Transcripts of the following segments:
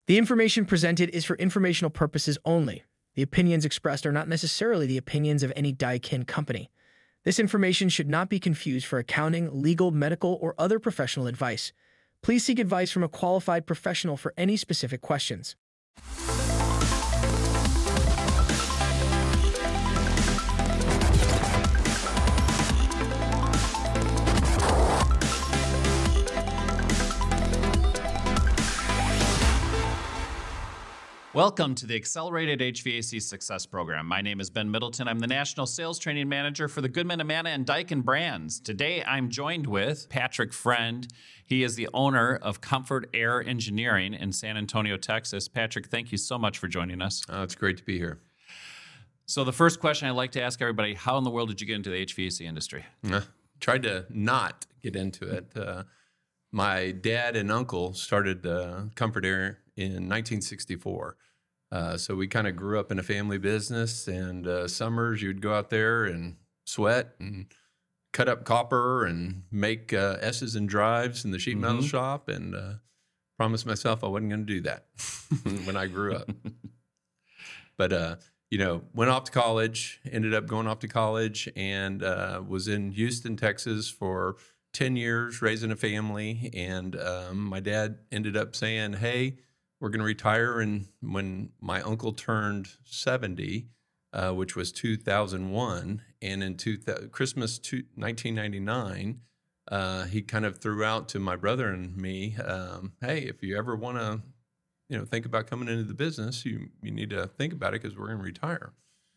The information presented is for informational purposes only. The opinions expressed are not necessarily the opinions of any Daikin company. This information should not be confused for accounting, legal, medical, or other professional advice. Please seek advice from a qualified professional for any specific questions. Welcome to the Accelerated HVAC Success Program. My name is Ben Middleton. I'm the National Sales Training Manager for the Goodman, Amana, and Daikin brands. Today, I'm joined with Patrick Friend. He is the owner of Comfort Air Engineering in San Antonio, Texas. Patrick, thank you so much for joining us. It's great to be here. So the first question I'd like to ask everybody, how in the world did you get into the HVAC industry? Tried to not get into it. My dad and uncle started Comfort Air in 1964. So we kind of grew up in a family business, and summers you'd go out there and sweat and cut up copper and make S's and drives in the sheet metal shop, and promised myself I wasn't going to do that when I grew up. But, went off to college, ended up going off to college, and was in Houston, Texas for 10 years, raising a family. And my dad ended up saying, hey, we're going to retire. And when my uncle turned 70, which was 2001, and in Christmas 1999, he kind of threw out to my brother and me, hey, if you ever want to, think about coming into the business, you need to think about it because we're going to retire.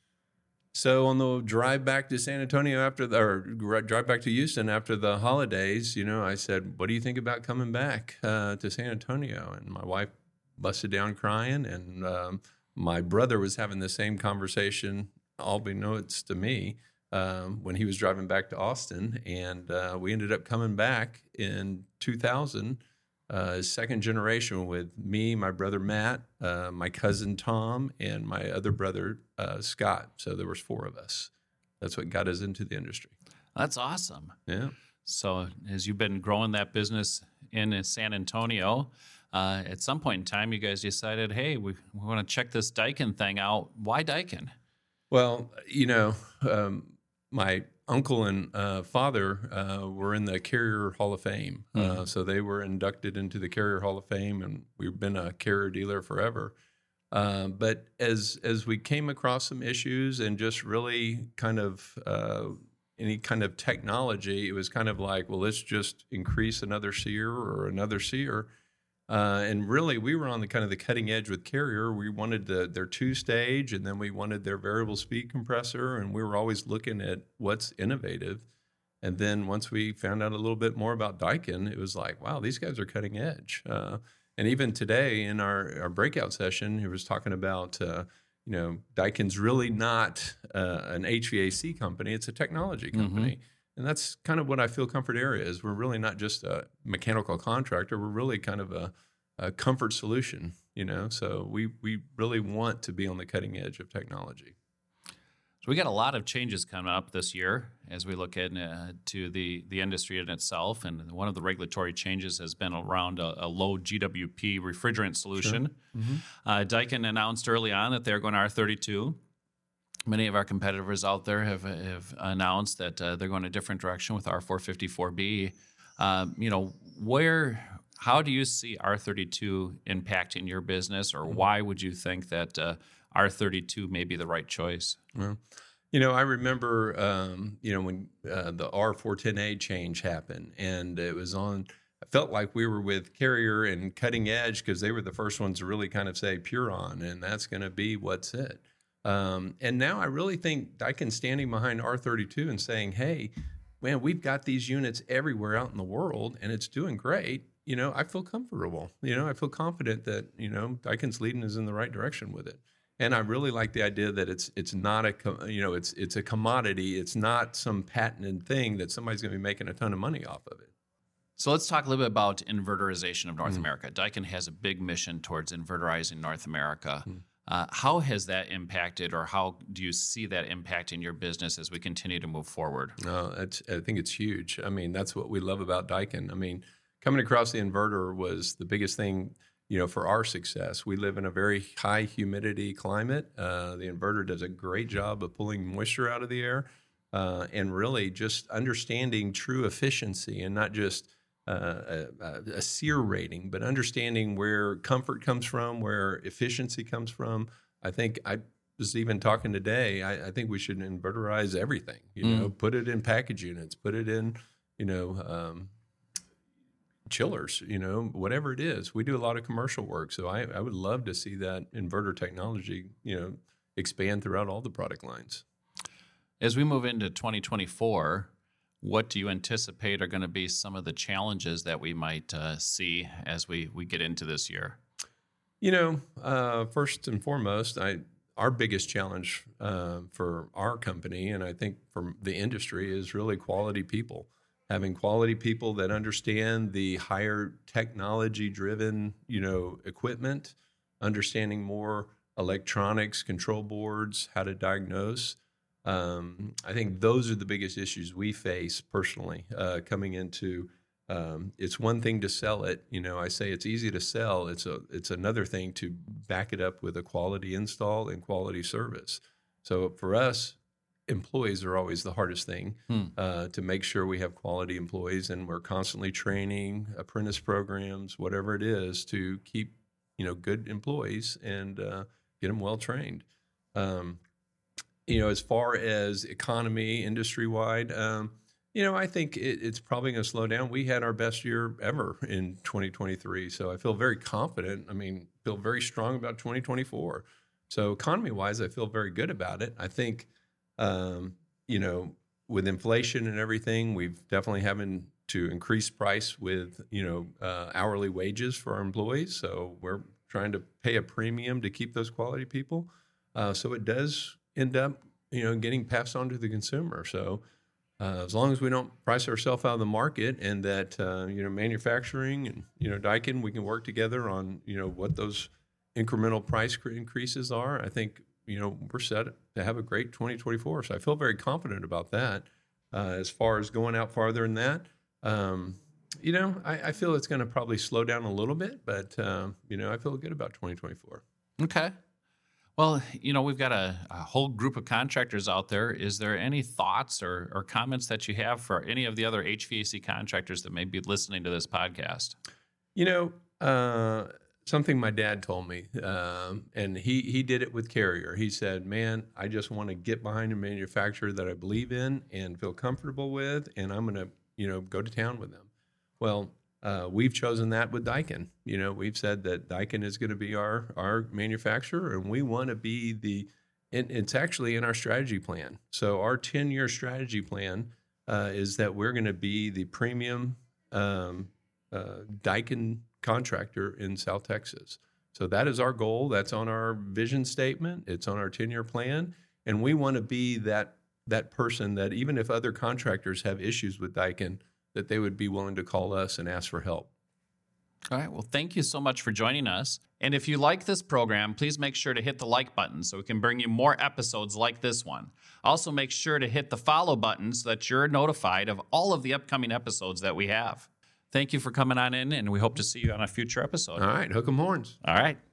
So on the drive back to San Antonio drive back to Houston after the holidays, I said, what do you think about coming back to San Antonio? And my wife busted down crying, and my brother was having the same conversation, unbeknownst to me, when he was driving back to Austin. And we ended up coming back in 2000, second generation, with me, my brother Matt, my cousin Tom, and my other brother Scott. So there was 4 of us. That's what got us into the industry. That's awesome. Yeah. So as you've been growing that business in San Antonio, at some point in time, you guys decided, hey, we want to check this Daikin thing out. Why Daikin? Well, my uncle and father were in the Carrier Hall of Fame. So they were inducted into the Carrier Hall of Fame, and we've been a Carrier dealer forever. But as we came across some issues and just really kind of any kind of technology, it was kind of like, well, let's just increase another SEER or another SEER. And really, we were on the kind of the cutting edge with Carrier. We wanted their 2-stage, and then we wanted their variable speed compressor, and we were always looking at what's innovative. And then once we found out a little bit more about Daikin, it was like, wow, these guys are cutting edge. And even today in our breakout session, he was talking about, Daikin's really not an HVAC company. It's a technology company. And that's kind of what I feel Comfort Air is. We're really not just a mechanical contractor. We're really kind of a comfort solution, So we really want to be on the cutting edge of technology. So we got a lot of changes coming up this year as we look to the industry in itself. And one of the regulatory changes has been around a low GWP refrigerant solution. Sure. Daikin announced early on that they're going to R32. Many of our competitors out there have announced that they're going a different direction with R454B. How do you see R32 impacting your business, or why would you think that R32 may be the right choice? Well, I remember, when the R410A change happened, and it was on. I felt like we were with Carrier and cutting edge because they were the first ones to really kind of say Puron, and that's going to be what's it. And now I really think Daikin's standing behind R32 and saying, hey, man, we've got these units everywhere out in the world, and it's doing great. I feel comfortable. I feel confident that, Daikin's leading us in the right direction with it. And I really like the idea that it's not it's a commodity. It's not some patented thing that somebody's going to be making a ton of money off of it. So let's talk a little bit about inverterization of North America. Daikin has a big mission towards inverterizing North America. How has that impacted, or how do you see that impacting your business as we continue to move forward? I think it's huge. I mean, that's what we love about Daikin. I mean, coming across the inverter was the biggest thing. for our success. We live in a very high humidity climate. The inverter does a great job of pulling moisture out of the air, and really just understanding true efficiency and not just a SEER rating, but understanding where comfort comes from, where efficiency comes from. I think I was even talking today, I think we should inverterize everything, put it in package units, put it in, chillers, whatever it is. We do a lot of commercial work. So I would love to see that inverter technology, expand throughout all the product lines. As we move into 2024, what do you anticipate are going to be some of the challenges that we might see as we get into this year? First and foremost, our biggest challenge for our company, and I think for the industry, is really quality people. Having quality people that understand the higher technology-driven, equipment, understanding more electronics, control boards, how to diagnose. I think those are the biggest issues we face personally coming into. It's one thing to sell it. I say it's easy to sell. It's another thing to back it up with a quality install and quality service. So for us, employees are always the hardest thing to make sure we have quality employees, and we're constantly training, apprentice programs, whatever it is, to keep good employees and get them well trained. As far as economy industry wide, I think it's probably going to slow down. We had our best year ever in 2023, so I feel very confident. Feel very strong about 2024. So economy-wise, I feel very good about it. I think, with inflation and everything, we've definitely having to increase price with, hourly wages for our employees. So we're trying to pay a premium to keep those quality people. So it does end up, getting passed on to the consumer. So as long as we don't price ourselves out of the market, and that, manufacturing and, Daikin, we can work together on, what those incremental price increases are, I think, we're set to have a great 2024. So I feel very confident about that. As far as going out farther than that, I feel it's going to probably slow down a little bit, but, I feel good about 2024. Okay. Well, we've got a whole group of contractors out there. Is there any thoughts or comments that you have for any of the other HVAC contractors that may be listening to this podcast? Something my dad told me, and he did it with Carrier. He said, man, I just want to get behind a manufacturer that I believe in and feel comfortable with, and I'm going to, go to town with them. Well, we've chosen that with Daikin. We've said that Daikin is going to be our manufacturer, and we want to be it's actually in our strategy plan. So our 10-year strategy plan is that we're going to be the premium Daikin contractor in South Texas. So that is our goal. That's on our vision statement. It's on our 10-year plan. And we want to be that person that even if other contractors have issues with Daikin, that they would be willing to call us and ask for help. All right. Well, thank you so much for joining us. And if you like this program, please make sure to hit the like button so we can bring you more episodes like this one. Also, make sure to hit the follow button so that you're notified of all of the upcoming episodes that we have. Thank you for coming on in, and we hope to see you on a future episode. All right. Hook 'em horns. All right.